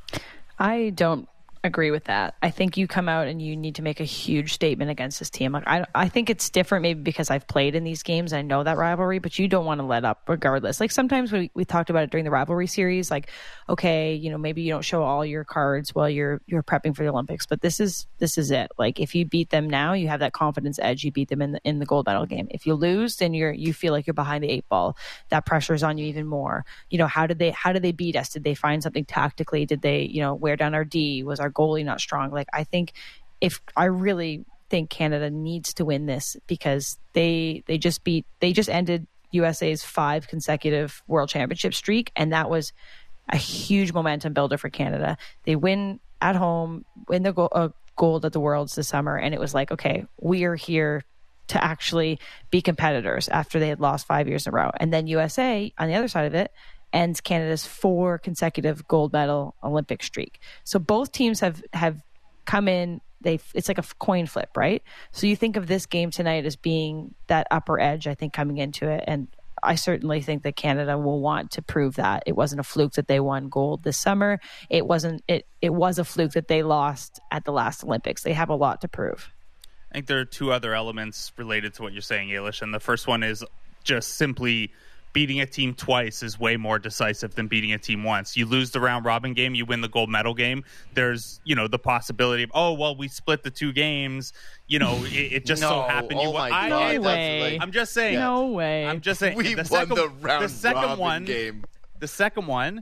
I don't agree with that. I think you come out and you need to make a huge statement against this team. Like I, I think it's different maybe because I've played in these games. I know that rivalry, but you don't want to let up regardless. Like sometimes we, we talked about it during the rivalry series, like, okay, you know, maybe you don't show all your cards while you're, you're prepping for the Olympics, but this is, this is it. Like if you beat them now, you have that confidence edge. You beat them in the, in the gold medal game. If you lose, then you're, you feel like you're behind the eight ball. That pressure is on you even more. You know, how did they, how did they beat us? Did they find something tactically? Did they, you know, wear down our D? Was our goalie not strong? Like, I think if I really think Canada needs to win this because they they just beat they just ended U S A's five consecutive World Championship streak, and that was a huge momentum builder for Canada. They win at home, win the go- uh, gold at the Worlds this summer, and it was like, okay, we are here to actually be competitors after they had lost five years in a row. And then U S A on the other side of it ends Canada's four consecutive gold medal Olympic streak. So both teams have have come in, they it's like a coin flip, right? So you think of this game tonight as being that upper edge, I think, coming into it. And I certainly think that Canada will want to prove that. It wasn't a fluke that they won gold this summer. It wasn't it it was a fluke that they lost at the last Olympics. They have a lot to prove. I think there are two other elements related to what you're saying, Ailish. And the first one is just simply beating a team twice is way more decisive than beating a team once. You lose the round robin game, you win the gold medal game. There's, you know, the possibility of, oh, well, we split the two games. You know, it, it just no, so happened. Oh you my I, God, I, no way. like, I'm just saying. No way. I'm just saying. We the won second, the round the second robin one, game. The second one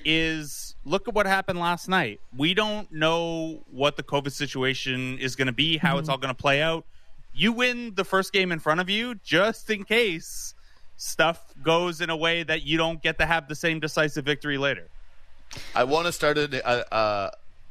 is, look at what happened last night. We don't know what the COVID situation is going to be, how mm-hmm. it's all going to play out. You win the first game in front of you just in case stuff goes in a way that you don't get to have the same decisive victory later. I want to start a, a,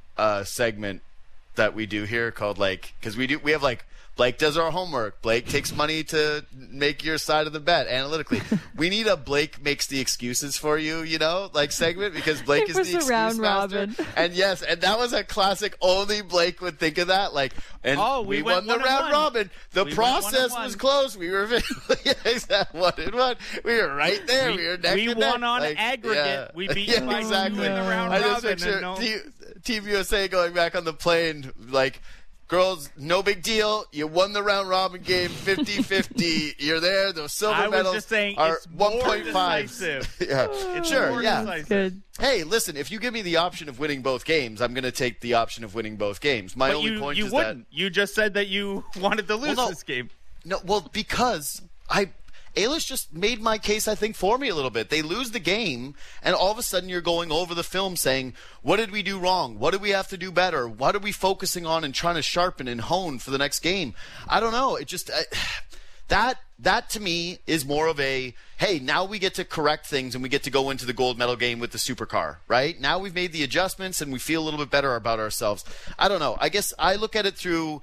a segment that we do here called, like, because we do we have like Blake does our homework. Blake takes money to make your side of the bet analytically. We need a Blake makes the excuses for you, you know, like segment, because Blake is the excuse round master. robin. And yes, and that was a classic. Only Blake would think of that. Like, and oh, we, we won the round one. robin. The we process one was close. We were yeah, exactly one and one. We were right there. We, we were neck We and won neck. on like, aggregate. Yeah. We beat yeah, you by exactly. in the round I just robin. picture No... T- Team U S A going back on the plane, like, girls, no big deal. You won the round robin game fifty-fifty. You're there. Those silver I was medals just saying are it's one point five. yeah. It's sure, yeah. Decisive. Good. Hey, listen, if you give me the option of winning both games, I'm going to take the option of winning both games. My but only you, point you is wouldn't. that You just said that you wanted to lose well, no, this game. No, well, because I Eilish just made my case, I think, for me a little bit. They lose the game, and all of a sudden you're going over the film saying, what did we do wrong? What do we have to do better? What are we focusing on and trying to sharpen and hone for the next game? I don't know. It just I, that that to me is more of a, hey, now we get to correct things and we get to go into the gold medal game with the supercar, right? Now we've made the adjustments and we feel a little bit better about ourselves. I don't know. I guess I look at it through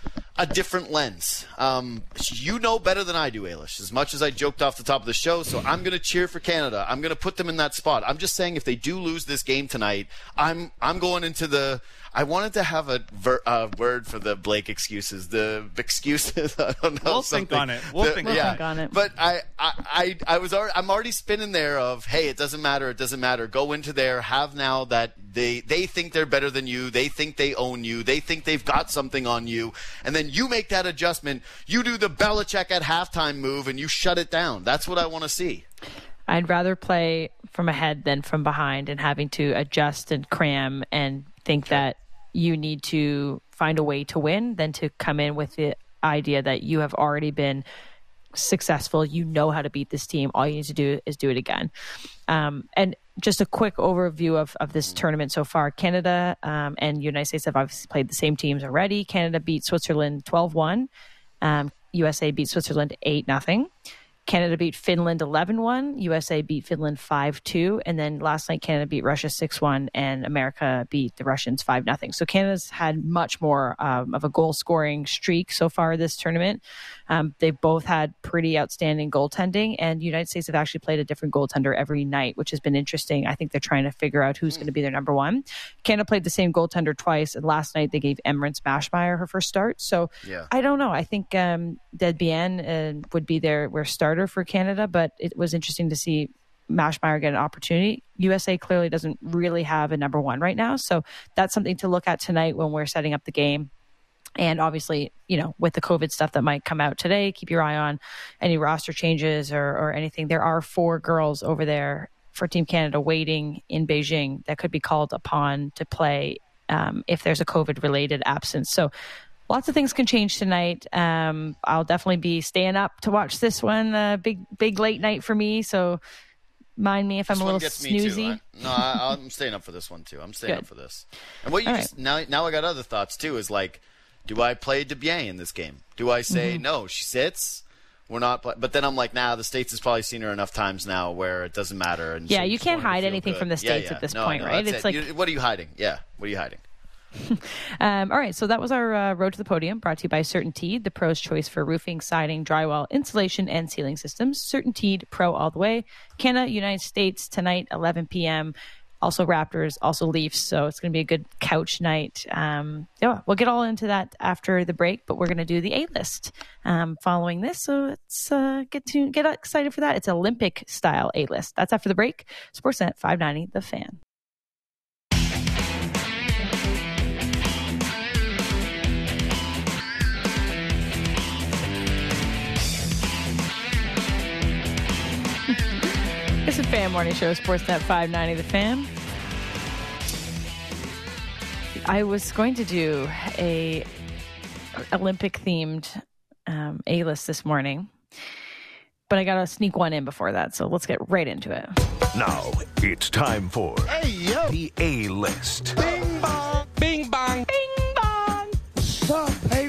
a different lens. Um, you know better than I do, Eilish, as much as I joked off the top of the show, so I'm going to cheer for Canada. I'm going to put them in that spot. I'm just saying if they do lose this game tonight, I'm I'm going into the – I wanted to have a ver, uh, word for the Blake excuses, the excuses. I don't know. We'll something. think on it. We'll the, think, we'll yeah. think on it. But I, I, I, I was already, I'm already spinning there of, hey, it doesn't matter, it doesn't matter. Go into there, have now that they they think they're better than you, they think they own you, they think they've got something on you, and then you make that adjustment. You do the Belichick at halftime move, and you shut it down. That's what I want to see. I'd rather play from ahead than from behind and having to adjust and cram and think that you need to find a way to win than to come in with the idea that you have already been successful. You know how to beat this team. All you need to do is do it again. Um, and just a quick overview of, of this tournament so far. Canada um, and United States have obviously played the same teams already. Canada beat Switzerland twelve one. Um, U S A beat Switzerland eight nothing. Canada beat Finland eleven one. U S A beat Finland five two. And then last night, Canada beat Russia six one, and America beat the Russians five nothing. So Canada's had much more um, of a goal-scoring streak so far this tournament. Um, they've both had pretty outstanding goaltending, and the United States have actually played a different goaltender every night, which has been interesting. I think they're trying to figure out who's going to be their number one. Canada played the same goaltender twice, and last night they gave Emrance Mashmeyer her first start. So yeah. I don't know. I think um, Desbiens uh, would be their, their starter for Canada, but it was interesting to see Mashmeyer get an opportunity. U S A clearly doesn't really have a number one right now, so that's something to look at tonight when we're setting up the game. And obviously, you know, with the COVID stuff that might come out today, keep your eye on any roster changes or, or anything. There are four girls over there for Team Canada waiting in Beijing that could be called upon to play um, if there's a COVID-related absence. So lots of things can change tonight. Um, I'll definitely be staying up to watch this one. Uh, big, big late night for me. So mind me if I'm this a little gets snoozy. Me too. I, no, I, I'm staying up for this one too. I'm staying Good. up for this. And what you All just right. now, now I got other thoughts too. Is like, do I play Desbiens in this game? Do I say Mm-hmm. no? She sits. We're not. Play-. But then I'm like, nah. The States has probably seen her enough times now where it doesn't matter. And Yeah, she's you can't going to hide feel anything good. from the Yeah, States yeah. at this No, point, no, right? that's It's it. like- You- what are you hiding? Yeah, what are you hiding? Um, all right, so that was our uh, Road to the Podium, brought to you by CertainTeed, the pro's choice for roofing, siding, drywall, insulation, and ceiling systems. CertainTeed, pro all the way. Canada, United States, tonight, eleven p.m., also Raptors, also Leafs, so it's going to be a good couch night. Um, yeah, we'll get all into that after the break, but we're going to do the A-list um, following this, so let's uh, get to get excited for that. It's Olympic-style A-list. That's after the break. Sportsnet five ninety, The Fan. Fan Morning Show, Sportsnet five ninety, The Fan. I was going to do a Olympic-themed um, A-list this morning, but I got to sneak one in before that, so let's get right into it. Now, it's time for Hey, yo. the A-list. Bing bong. Bing bong. Bing bong! What's up, baby?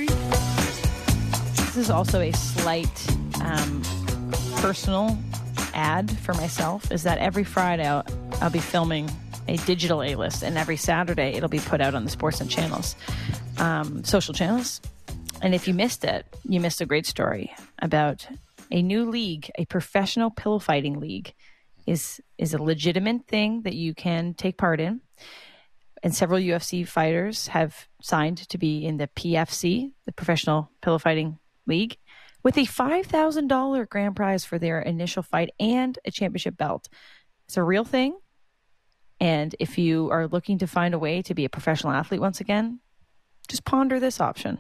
This is also a slight um, personal ad for myself, is that every Friday I'll, I'll be filming a digital A-list, and every Saturday it'll be put out on the Sportsnet channels, um, social channels. And if you missed it, you missed a great story about a new league, a professional pillow fighting league is is a legitimate thing that you can take part in. And several U F C fighters have signed to be in the P F C, the Professional Pillow Fighting League, with a five thousand dollars grand prize for their initial fight and a championship belt. It's a real thing. And if you are looking to find a way to be a professional athlete once again, just ponder this option.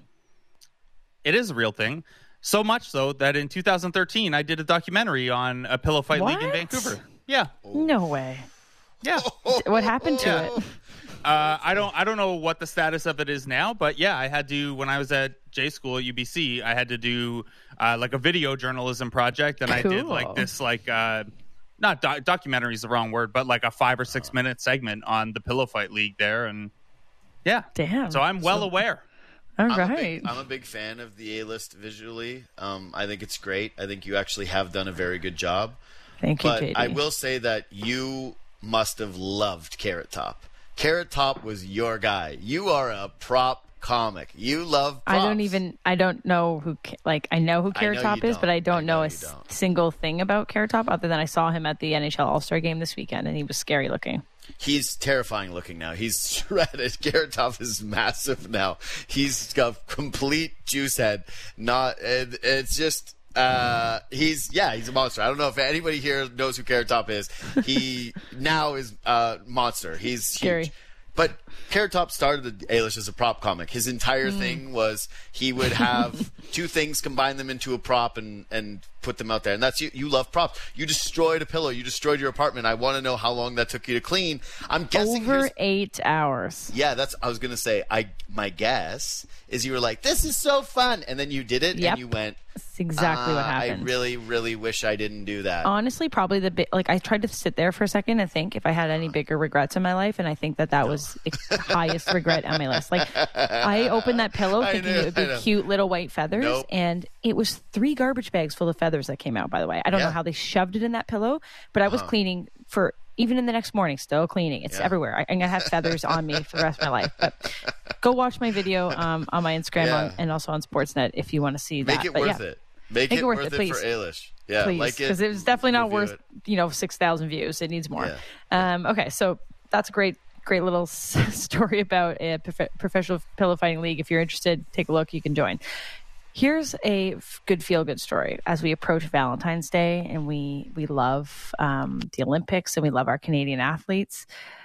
It is a real thing. So much so that in two thousand thirteen, I did a documentary on a pillow fight What? league in Vancouver. Yeah. No way. Yeah. What happened to it? Uh, I don't I don't know what the status of it is now, but yeah, I had to, when I was at J School at U B C, I had to do uh, like a video journalism project, and I did Cool. like this like uh, not doc- documentary is the wrong word, but like a five or six minute segment on the pillow fight league there, and yeah, Damn. so I'm well So- aware. All I'm, a right. big, I'm a big fan of the A-list visually. Um, I think it's great. I think you actually have done a very good job. Thank you, But J D. I will say that you must have loved Carrot Top. Carrot Top was your guy. You are a prop comic. You love props. I don't even, I don't know who, Ca- like, I know who I Carrot know Top you is, but I don't. don't I know know a you s- don't. single thing about Carrot Top other than I saw him at the N H L All-Star game this weekend, and he was scary looking. He's terrifying looking now. He's shredded. Carrot Top is massive now. He's got complete juice head. Not. It, it's just. Uh, he's yeah. He's a monster. I don't know if anybody here knows who Carrot Top is. He now is a uh, monster. He's Scary. huge. But Carrot Top started the A-list as a prop comic. His entire Mm. thing was he would have two things, combine them into a prop, and, and put them out there. And that's you. You love props. You destroyed a pillow. You destroyed your apartment. I want to know how long that took you to clean. I'm guessing Over here's- eight hours. yeah, that's. I was gonna say. I my guess is you were like, "This is so fun," and then you did it, Yep. and you went. That's exactly what "Ah, happened. I really, really wish I didn't do that. Honestly, probably the bit, like, I tried to sit there for a second and think if I had any bigger regrets in my life, and I think that that was the highest regret on my list. Like, I opened that pillow I thinking know, it would I be know. cute little white feathers, Nope. and it was three garbage bags full of feathers that came out, by the way. I don't Yeah. know how they shoved it in that pillow, but I was cleaning for, even in the next morning, still cleaning. It's Yeah. everywhere. I, I'm going to have feathers on me for the rest of my life. But go watch my video um, on my Instagram Yeah. on, and also on Sportsnet if you want to see that. Make it But worth yeah. it. Make, Make it, it worth worth it, it, please. for A-list. Yeah, Please, like it because it was definitely not review worth it. you know six thousand views. It needs more. Yeah. Um, okay, so that's a great, great little s- story about a prof- professional pillow fighting league. If you're interested, take a look. You can join. Here's a f- good feel good story as we approach Valentine's Day, and we we love um, the Olympics and we love our Canadian athletes.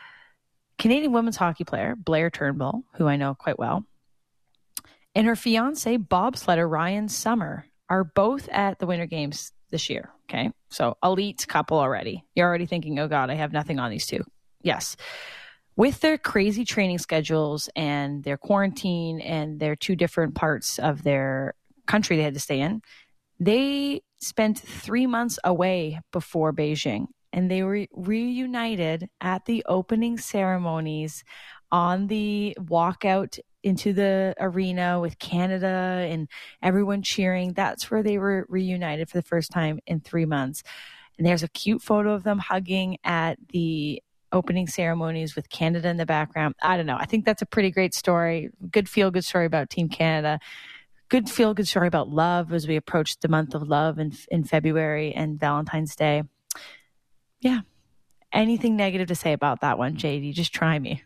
Canadian women's hockey player Blair Turnbull, who I know quite well, and her fiance bobsledder Ryan Summer are both at the Winter Games this year. Okay. So elite couple already. You're already thinking, oh God, I have nothing on these two. Yes. With their crazy training schedules and their quarantine and their two different parts of their country they had to stay in, they spent three months away before Beijing, and they were reunited at the opening ceremonies on the walkout into the arena with Canada and everyone cheering. That's where they were reunited for the first time in three months. And there's a cute photo of them hugging at the opening ceremonies with Canada in the background. I don't know. I think that's a pretty great story. Good feel good story about Team Canada. Good feel good story about love as we approach the month of love in, in February and Valentine's Day. Yeah. Anything negative to say about that one, J D? Just try me.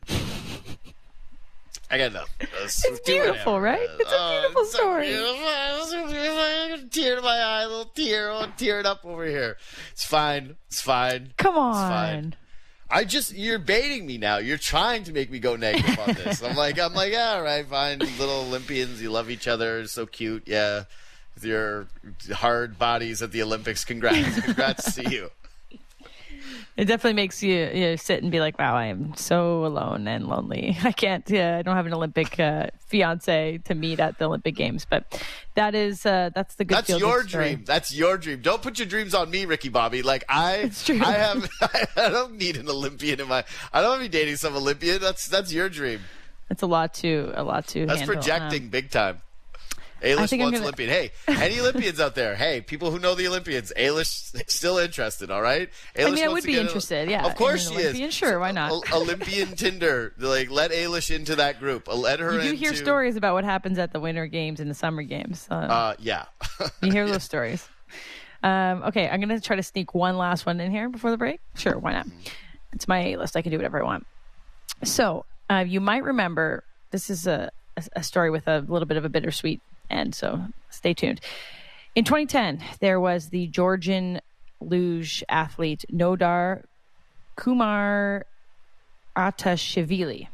I got enough. Let's It's do beautiful, whatever. right? It's a Oh, beautiful it's so story. beautiful. It's so beautiful. Tear to my eye, a little tear. Oh, tearing up over here. It's fine. It's fine. Come It's fine. on. I just you're baiting me now. You're trying to make me go negative on this. I'm like I'm like yeah, all right, fine. Little Olympians, you love each other, so cute. Yeah, with your hard bodies at the Olympics. Congrats, congrats to you. It definitely makes you, you know, sit and be like, wow, I am so alone and lonely. I can't, yeah, I don't have an Olympic uh, fiance to meet at the Olympic Games. But that is, uh, that's the good That's feel-good your story. dream. That's your dream. Don't put your dreams on me, Ricky Bobby. Like, I true. I have, I don't need an Olympian in my, I don't want to be dating some Olympian. That's, that's your dream. It's a lot to, a lot to That's handle. projecting Um, big time. I A-list think I'm wants gonna- Olympian. Hey, any Olympians out there? Hey, people who know the Olympians. A-list still interested, all right? A-list I mean, I wants would to be get a- interested, yeah. Of course in she an Olympian, is. Sure, why not? O- Olympian Tinder. Like, let A-list into that group. Let her You do into... hear stories about what happens at the Winter Games and the Summer Games. Uh, Uh, yeah. you hear those stories. Um, okay, I'm going to try to sneak one last one in here before the break. Sure, why not? It's my A-list. I can do whatever I want. So uh, you might remember, this is a, a story with a little bit of a bittersweet end, so stay tuned. In twenty ten, there was the Georgian luge athlete Nodar Kumar Atashvili.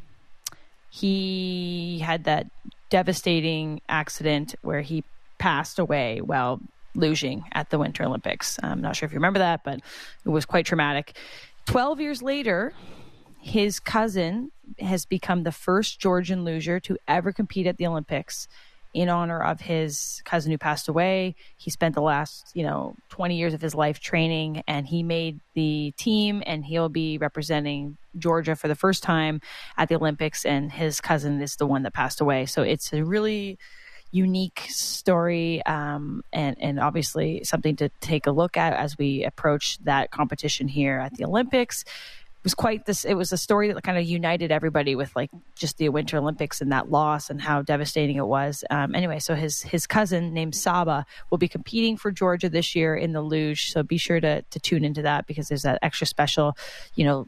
He had that devastating accident where he passed away while luging at the Winter Olympics. I'm not sure if you remember that, but it was quite traumatic. Twelve years later, his cousin has become the first Georgian luger to ever compete at the Olympics in honor of his cousin who passed away. He spent the last, you know, twenty years of his life training, and he made the team, and he'll be representing Georgia for the first time at the Olympics, and his cousin is the one that passed away. So it's a really unique story, um, and, and obviously something to take a look at as we approach that competition here at the Olympics. It was quite this, it was a story that kind of united everybody with like just the Winter Olympics and that loss and how devastating it was. Um, anyway, so his, his cousin named Saba will be competing for Georgia this year in the luge. So be sure to, to tune into that because there's that extra special, you know,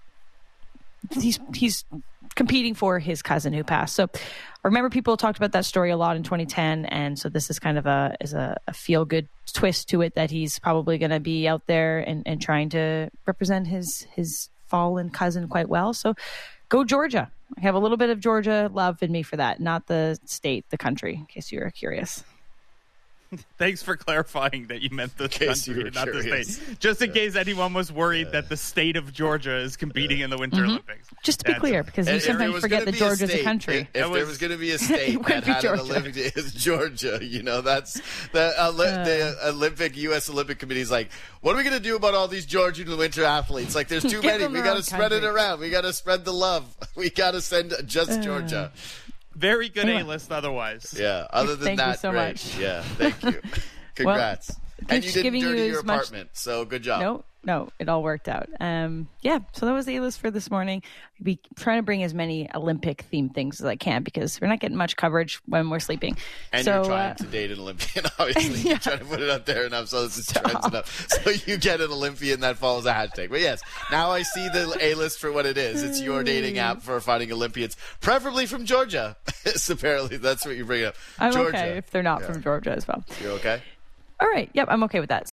he's, he's competing for his cousin who passed. So I remember people talked about that story a lot in twenty ten. And so this is kind of a, is a, a feel good twist to it that he's probably going to be out there and, and trying to represent his, his, fallen cousin quite well. So go Georgia. I have a little bit of Georgia love in me for that, not the state, the country, in case you were curious. Thanks for clarifying that you meant the case you country, were not the curious. state. Just in Yeah. case anyone was worried that the state of Georgia is competing in the Winter Mm-hmm. Olympics. Just to be That's- clear, because you And if there sometimes was forget gonna that be Georgia's a, state, country. If, if That there was- was going to be a It state would that be had an Georgia. Olympic, it's Georgia. You know, that's the, Oli- the Olympic U S Olympic Committee is like, what are we going to do about all these Georgian winter athletes? Like, there's too Give many. them We their got own to spread it country. around. We got to spread the love. We got to send just Georgia. Very good Anyway. A-list otherwise. Yeah. Other than Thank you that, so great. much. Yeah. Thank you. Congrats. and you just didn't giving you dirty your as much- apartment, so good job. No, no, it all worked out. Um, yeah, so that was the A-list for this morning. I'll be trying to bring as many Olympic-themed things as I can because we're not getting much coverage when we're sleeping. And so, you're trying uh, to date an Olympian, obviously. You're trying to put it out there enough so this is trends enough. So you get an Olympian that follows a hashtag. But yes, now I see the A-list for what it is. It's your dating app for finding Olympians, preferably from Georgia. Apparently, that's what you bring up. I'm Georgia. okay if they're not Yeah. from Georgia as well. You're okay? All right. Yep, I'm okay with that.